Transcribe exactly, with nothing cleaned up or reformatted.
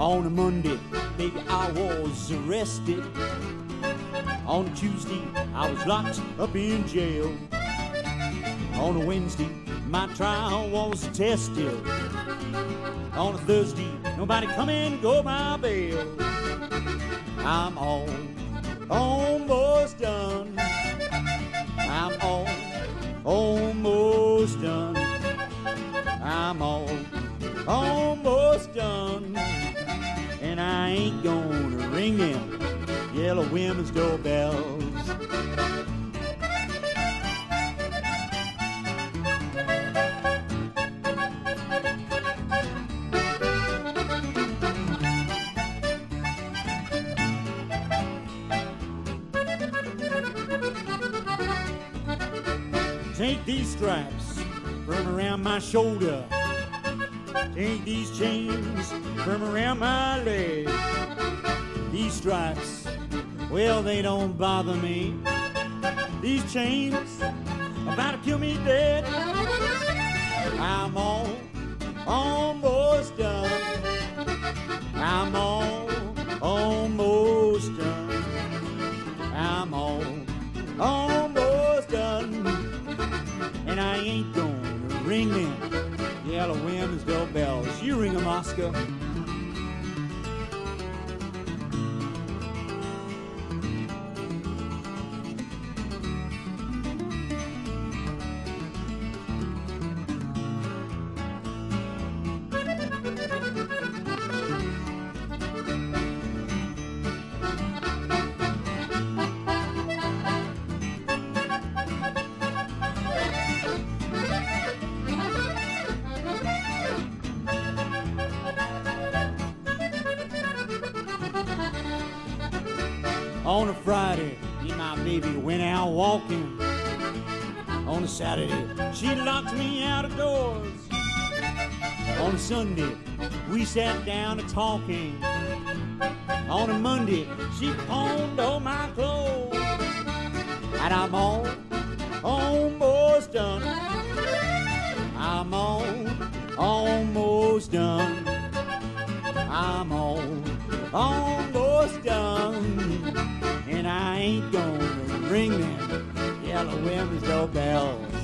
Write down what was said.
On a Monday, baby, I was arrested. On a Tuesday, I was locked up in jail. On a Wednesday, my trial was tested. On a Thursday, nobody come and go my bail. I'm all almost done. I'm all almost done. I'm all almost done. And I ain't gonna ring them yellow women's doorbells. Take these stripes from around my shoulder. Take these chains from around my leg. These stripes, well, they don't bother me. These chains about to kill me dead. I'm all almost done. I'm all almost done. I'm all almost done. And I ain't gonna ring them yellow women's doorbells. You ring them, Oscar. On a Friday, me and my baby went out walking. On a Saturday, she locked me out of doors. On a Sunday, we sat down a talking. On a Monday, she pawned all my clothes. And I'm all almost done. I'm all almost done. I'm all almost done. And I ain't gonna ring them yellow women's doorbells.